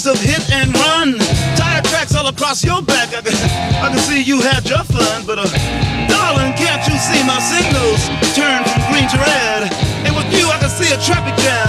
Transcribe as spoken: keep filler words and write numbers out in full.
days of hit and run, tire tracks all across your back. I can, I can see you had your fun, but uh, darling, can't you see my signals turn from green to red? And with you, I can see a traffic jam.